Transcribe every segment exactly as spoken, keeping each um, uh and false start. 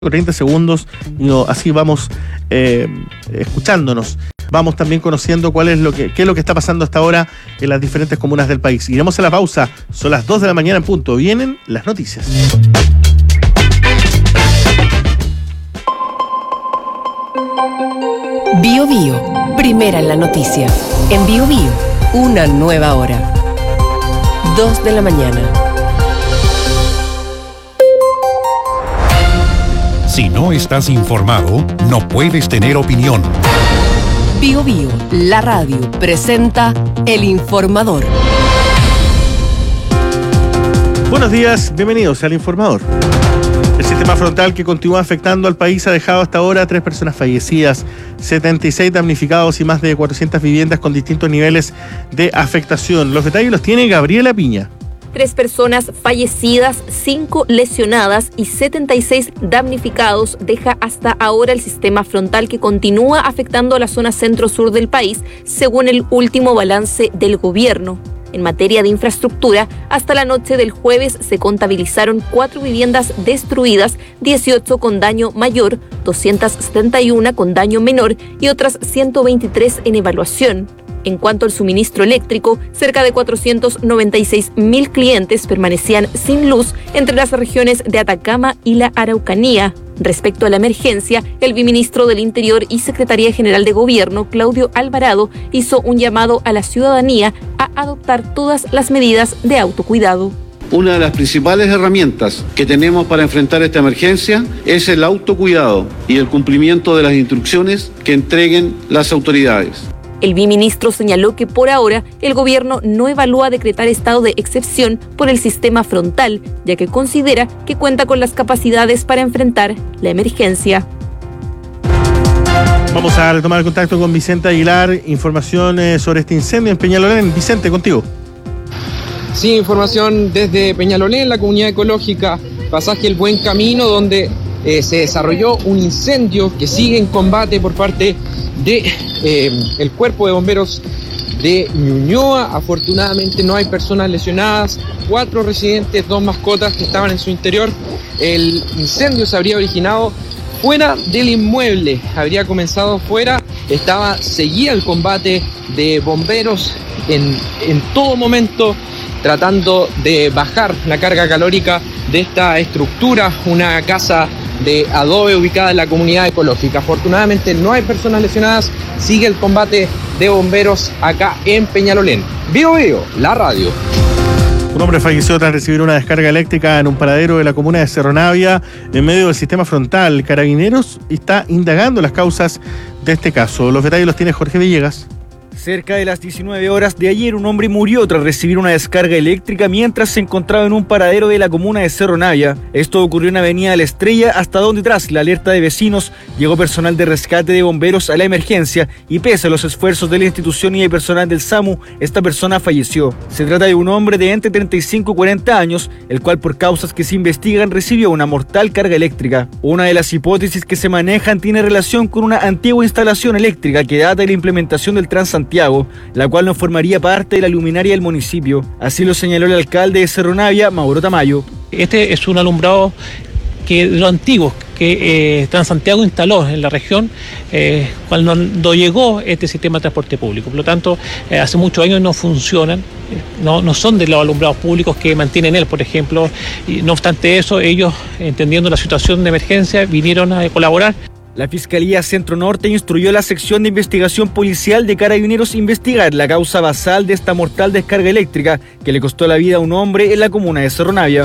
treinta segundos y no, así vamos eh, escuchándonos. Vamos también conociendo cuál es lo que, qué es lo que está pasando hasta ahora en las diferentes comunas del país. Iremos a la pausa, son las dos de la mañana en punto. Vienen las noticias. Bio Bio, primera en la noticia. En Bio Bio, una nueva hora. Dos de la mañana. Si no estás informado, no puedes tener opinión. Bio Bio, la radio, presenta El Informador. Buenos días, bienvenidos al Informador. El sistema frontal que continúa afectando al país ha dejado hasta ahora tres personas fallecidas, setenta y seis damnificados y más de cuatrocientas viviendas con distintos niveles de afectación. Los detalles los tiene Gabriela Piña. Tres personas fallecidas, cinco lesionadas y setenta y seis damnificados deja hasta ahora el sistema frontal que continúa afectando a la zona centro-sur del país, según el último balance del gobierno. En materia de infraestructura, hasta la noche del jueves se contabilizaron cuatro viviendas destruidas, dieciocho con daño mayor, doscientas setenta y una con daño menor y otras ciento veintitrés en evaluación. En cuanto al suministro eléctrico, cerca de cuatrocientos noventa y seis mil clientes permanecían sin luz entre las regiones de Atacama y la Araucanía. Respecto a la emergencia, el viceministro del Interior y Secretaría General de Gobierno, Claudio Alvarado, hizo un llamado a la ciudadanía a adoptar todas las medidas de autocuidado. Una de las principales herramientas que tenemos para enfrentar esta emergencia es el autocuidado y el cumplimiento de las instrucciones que entreguen las autoridades. El viceministro señaló que por ahora el gobierno no evalúa decretar estado de excepción por el sistema frontal, ya que considera que cuenta con las capacidades para enfrentar la emergencia. Vamos a retomar el contacto con Vicente Aguilar, información eh, sobre este incendio en Peñalolén. Vicente, contigo. Sí, información desde Peñalolén, la comunidad ecológica, pasaje El Buen Camino, donde eh, se desarrolló un incendio que sigue en combate por parte de eh, el cuerpo de bomberos de Ñuñoa. Afortunadamente no hay personas lesionadas, cuatro residentes, dos mascotas que estaban en su interior. El incendio se habría originado fuera del inmueble, habría comenzado fuera, estaba, seguía el combate de bomberos en, en todo momento, tratando de bajar la carga calórica de esta estructura, una casa de adobe ubicada en la comunidad ecológica. Afortunadamente no hay personas lesionadas, sigue el combate de bomberos acá en Peñalolén. Bio Bio, la radio. Un hombre falleció tras recibir una descarga eléctrica en un paradero de la comuna de Cerro Navia en medio del sistema frontal. Carabineros está indagando las causas de este caso. Los detalles los tiene Jorge Villegas. Cerca de las diecinueve horas de ayer, un hombre murió tras recibir una descarga eléctrica mientras se encontraba en un paradero de la comuna de Cerro Navia. Esto ocurrió en Avenida La Estrella, hasta donde tras la alerta de vecinos llegó personal de rescate de bomberos a la emergencia y pese a los esfuerzos de la institución y de personal del SAMU, esta persona falleció. Se trata de un hombre de entre treinta y cinco y cuarenta años, el cual por causas que se investigan recibió una mortal carga eléctrica. Una de las hipótesis que se manejan tiene relación con una antigua instalación eléctrica que data de la implementación del Transantiago, la cual no formaría parte de la luminaria del municipio. Así lo señaló el alcalde de Cerro Navia, Mauro Tamayo. Este es un alumbrado que de los antiguos que eh, Transantiago instaló en la región eh, cuando llegó este sistema de transporte público. Por lo tanto, eh, hace muchos años no funcionan, no, no son de los alumbrados públicos que mantienen él, por ejemplo. Y no obstante eso, ellos, entendiendo la situación de emergencia, vinieron a colaborar. La Fiscalía Centro Norte instruyó a la sección de investigación policial de Carabineros investigar la causa basal de esta mortal descarga eléctrica que le costó la vida a un hombre en la comuna de Cerro Navia.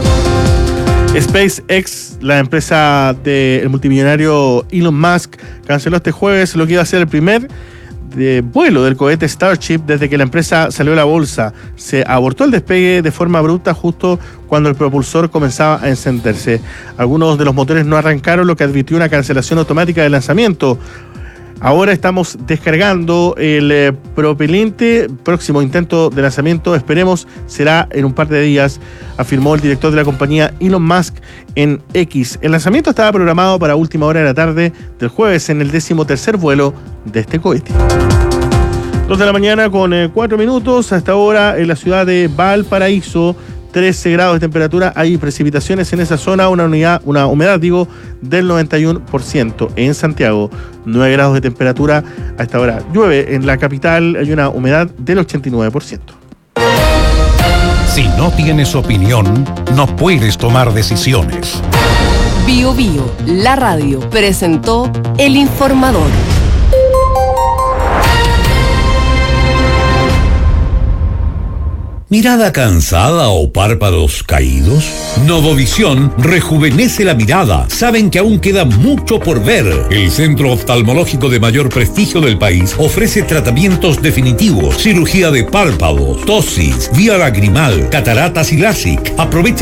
SpaceX, la empresa del multimillonario Elon Musk, canceló este jueves lo que iba a ser el primer de vuelo del cohete Starship desde que la empresa salió a la bolsa. Se abortó el despegue de forma abrupta justo cuando el propulsor comenzaba a encenderse. Algunos de los motores no arrancaron, lo que advirtió una cancelación automática del lanzamiento. Ahora estamos descargando el eh, propelente. Próximo intento de lanzamiento, esperemos, será en un par de días, afirmó el director de la compañía Elon Musk en X. El lanzamiento estaba programado para última hora de la tarde del jueves en el decimotercer vuelo de este cohete. Dos de la mañana con eh, cuatro minutos. Hasta ahora en la ciudad de Valparaíso trece grados de temperatura, hay precipitaciones en esa zona, una unidad, una humedad, digo, del noventa y uno por ciento. En Santiago, nueve grados de temperatura a esta hora. Llueve en la capital, hay una humedad del ochenta y nueve por ciento. Si no tienes opinión, no puedes tomar decisiones. Bio Bio, la radio, presentó El Informador. ¿Mirada cansada o párpados caídos? Novovisión rejuvenece la mirada. Saben que aún queda mucho por ver. El centro oftalmológico de mayor prestigio del país ofrece tratamientos definitivos, cirugía de párpados, tosis, vía lagrimal, cataratas y LASIK. Aprovecha